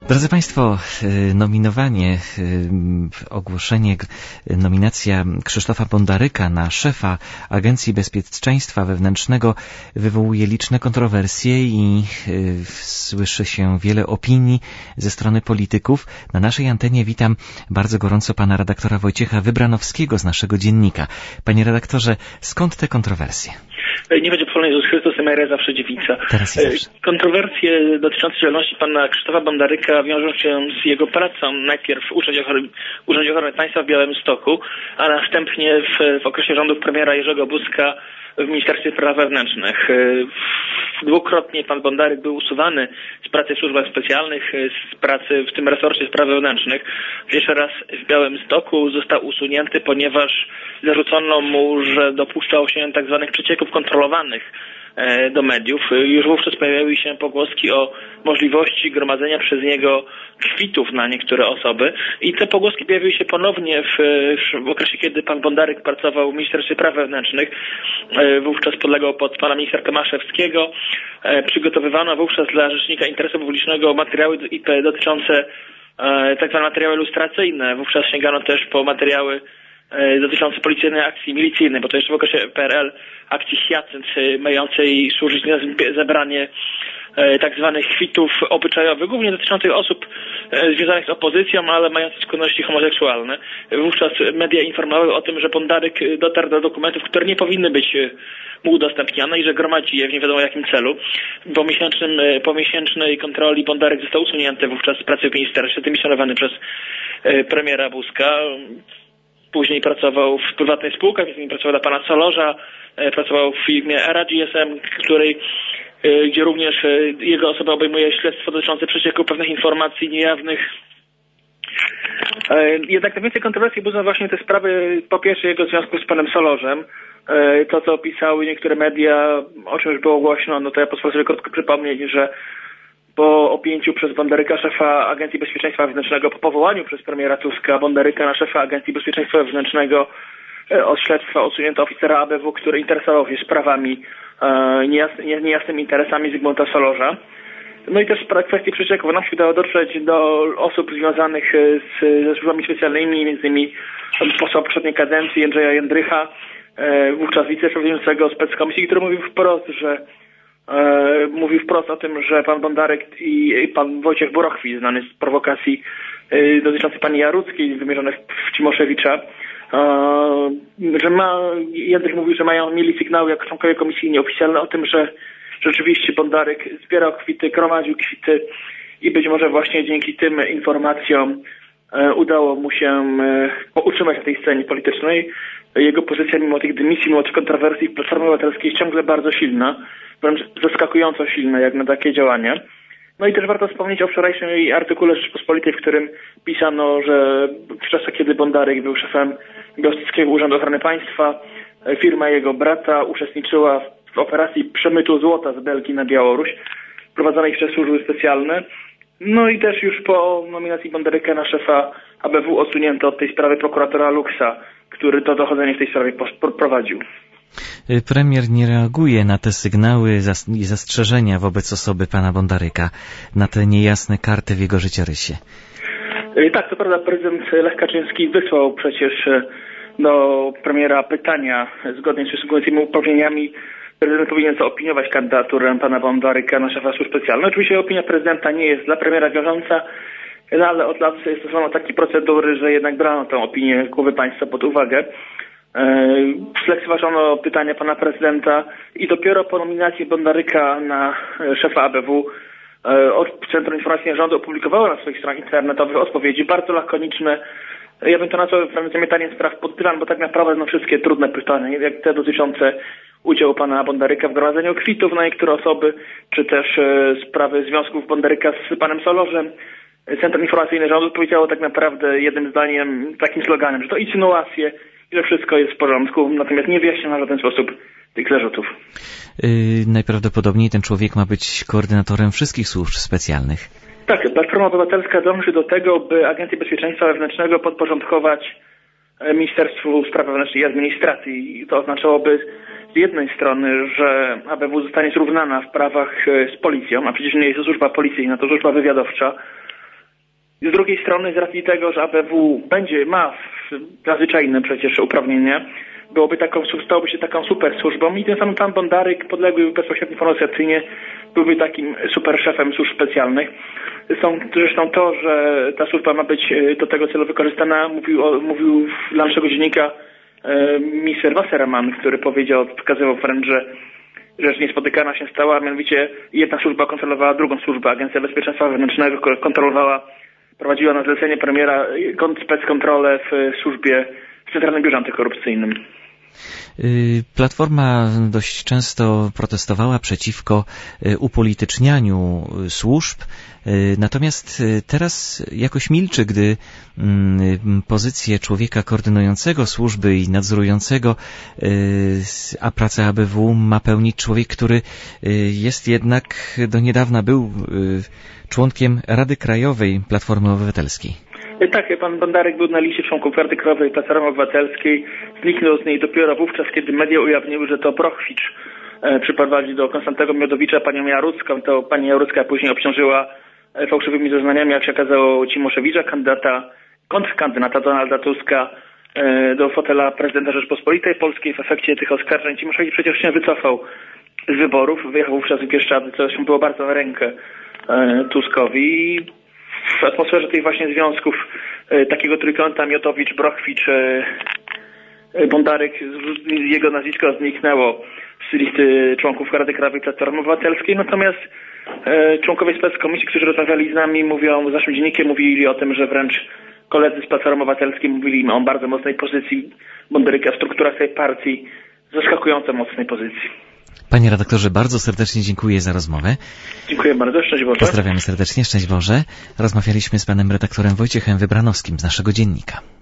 Drodzy Państwo, nominowanie, ogłoszenie, nominacja Krzysztofa Bondaryka na szefa Agencji Bezpieczeństwa Wewnętrznego wywołuje liczne kontrowersje i słyszy się wiele opinii ze strony polityków. Na naszej antenie witam bardzo gorąco pana redaktora Wojciecha Wybranowskiego z naszego dziennika. Panie redaktorze, skąd te kontrowersje? Nie będzie pochwalony Jezus Chrystus, emeryt zawsze dziewica. Kontrowersje dotyczące działalności pana Krzysztofa Bondaryka wiążą się z jego pracą najpierw w Urzędzie Ochrony Państwa w Białymstoku, a następnie w okresie rządów premiera Jerzego Buzka w Ministerstwie Spraw Wewnętrznych. Dwukrotnie pan Bondaryk był usuwany z pracy w służbach specjalnych, z pracy w tym resorcie spraw wewnętrznych. Pierwszy raz w Białymstoku został usunięty, ponieważ zarzucono mu, że dopuszczał się tak zwanych przecieków kontrolowanych do mediów. Już wówczas pojawiały się pogłoski o możliwości gromadzenia przez niego kwitów na niektóre osoby i te pogłoski pojawiły się ponownie w okresie, kiedy pan Bondaryk pracował w Ministerstwie Spraw Wewnętrznych. Wówczas podlegał pod pana ministra Tomaszewskiego. Przygotowywano wówczas dla Rzecznika Interesu Publicznego materiały IP dotyczące tak zwane materiały ilustracyjne. Wówczas sięgano też po materiały dotyczące policyjnej akcji milicyjnej, bo to jeszcze w okresie PRL akcji Hyacynt, mającej służyć na zebranie tak zwanych kwitów obyczajowych, głównie dotyczących osób związanych z opozycją, ale mających skłonności homoseksualne. Wówczas media informowały o tym, że Bondaryk dotarł do dokumentów, które nie powinny być mu udostępniane i że gromadzi je w nie wiadomo jakim celu. Po miesięcznej kontroli Bondaryk został usunięty wówczas z pracy w ministerstwie, dymisjonowany przez premiera Buzka. Później pracował w prywatnej spółce, później pracował dla pana Solorza, pracował w firmie Era GSM, gdzie również jego osoba obejmuje śledztwo dotyczące przecieku pewnych informacji niejawnych. Jednak najwięcej kontrowersji budzą właśnie te sprawy, po pierwsze jego związku z panem Solorzem. To, co opisały niektóre media, o czym już było głośno, no to ja pozwolę sobie krótko przypomnieć, że po objęciu przez Bondaryka szefa Agencji Bezpieczeństwa Wewnętrznego, po powołaniu przez premiera Tuska Bondaryka na szefa Agencji Bezpieczeństwa Wewnętrznego od śledztwa usunięto oficera ABW, który interesował się sprawami, niejasnymi interesami Zygmunta Solorza. No i też w kwestii przecieków nam się udało dotrzeć do osób związanych ze służbami specjalnymi, między innymi posła poprzedniej kadencji Jędrzeja Jędrycha, wówczas wiceprzewodniczącego speckomisji, który mówił wprost o tym, że pan Bondaryk i pan Wojciech Borochwil, znany z prowokacji dotyczących pani Jaruckiej wymierzonych w Cimoszewicza, Jędrych mówił, że mieli sygnały jako członkowie komisji nieoficjalne o tym, że rzeczywiście Bondaryk zbierał kwity, gromadził kwity i być może właśnie dzięki tym informacjom udało mu się utrzymać na tej scenie politycznej. Jego pozycja mimo tych dymisji, mimo tych kontrowersji w Platformie Obywatelskiej jest ciągle bardzo silna, wręcz zaskakująco silna jak na takie działania. No i też warto wspomnieć o wczorajszym jej artykule Rzeczpospolitej, w którym pisano, że w czasach, kiedy Bondaryk był szefem Białostockiego Urzędu Ochrony Państwa, firma jego brata uczestniczyła w operacji przemytu złota z Belgii na Białoruś, prowadzonej przez służby specjalne. No i też już po nominacji Bondaryka na szefa ABW odsunięto od tej sprawy prokuratora Luksa, który to dochodzenie w tej sprawie prowadził. Premier nie reaguje na te sygnały i zastrzeżenia wobec osoby pana Bondaryka, na te niejasne karty w jego życiorysie. Tak, to prawda, prezydent Lech Kaczyński wysłał przecież do premiera pytania zgodnie z przysługującymi uprawnieniami. Prezydent powinien zaopiniować kandydaturę pana Bondaryka na szefa służb specjalnych. Oczywiście opinia prezydenta nie jest dla premiera wiążąca, no ale od lat stosowano takie procedury, że jednak brano tę opinię głowy państwa pod uwagę. Zlekceważono pytania pana prezydenta i dopiero po nominacji Bondaryka na szefa ABW Centrum Informacji Rządu opublikowało na swoich stronach internetowych odpowiedzi bardzo lakoniczne. Ja bym to nazwał zamietaniem spraw pod dywan, bo tak naprawdę wszystkie trudne pytania, jak te dotyczące udziału pana Bondaryka w gromadzeniu kwitów na niektóre osoby, czy też sprawy związków Bondaryka z panem Solorzem. Centrum Informacyjne Rządu powiedziało tak naprawdę jednym zdaniem, takim sloganem, że to insynuacje i że wszystko jest w porządku, natomiast nie wyjaśnia na żaden sposób tych zarzutów. Najprawdopodobniej ten człowiek ma być koordynatorem wszystkich służb specjalnych. Tak, Platforma Obywatelska dąży do tego, by Agencję Bezpieczeństwa Wewnętrznego podporządkować Ministerstwu Spraw Wewnętrznych i Administracji. I to oznaczałoby z jednej strony, że ABW zostanie zrównana w prawach z policją, a przecież nie jest to służba policyjna, to służba wywiadowcza. Z drugiej strony, z racji tego, że ABW ma nadzwyczajne przecież uprawnienia, stałoby się taką super służbą i ten sam pan Bondaryk, podległy bezpośrednio informacyjnie, byłby takim super szefem służb specjalnych. Zresztą to, że ta służba ma być do tego celu wykorzystana, mówił dla naszego dziennika minister Wasserman, który wskazywał wręcz, że rzecz niespotykana się stała, a mianowicie jedna służba kontrolowała drugą służbę. Agencja Bezpieczeństwa Wewnętrznego prowadziła na zlecenie premiera speckontrolę w Centralnym Biurze Antykorupcyjnym. Platforma dość często protestowała przeciwko upolitycznianiu służb, natomiast teraz jakoś milczy, gdy pozycję człowieka koordynującego służby i nadzorującego, a pracę ABW ma pełnić człowiek, który jest jednak do niedawna był członkiem Rady Krajowej Platformy Obywatelskiej. Tak, pan Bondaryk był na liście członków Rady Krajowej Platformy Obywatelskiej. Zniknął z niej dopiero wówczas, kiedy media ujawniły, że to Brochwicz przyprowadził do Konstantego Miodowicza panią Jarucką. To pani Jarucka później obciążyła fałszywymi zeznaniami, jak się okazało, Cimoszewicza, kontrkandydata Donalda Tuska do fotela prezydenta Rzeczpospolitej Polskiej. W efekcie tych oskarżeń Cimoszewicz przecież się wycofał z wyborów. Wyjechał wówczas w Bieszczady, co zresztą było bardzo na rękę Tuskowi. W atmosferze tych właśnie związków takiego trójkąta Miotowicz, Brochwicz, Bondaryk, jego nazwisko zniknęło z listy członków Rady Krajowej Platformy Obywatelskiej, natomiast członkowie speckomisji, którzy rozmawiali z nami, z naszym dziennikiem, mówili o tym, że wręcz koledzy z Platformy Obywatelskiej mówili im o bardzo mocnej pozycji Bondaryka w strukturach tej partii, zaskakująco mocnej pozycji. Panie redaktorze, bardzo serdecznie dziękuję za rozmowę. Dziękuję bardzo, szczęść Boże. Pozdrawiamy serdecznie, szczęść Boże. Rozmawialiśmy z panem redaktorem Wojciechem Wybranowskim z naszego dziennika.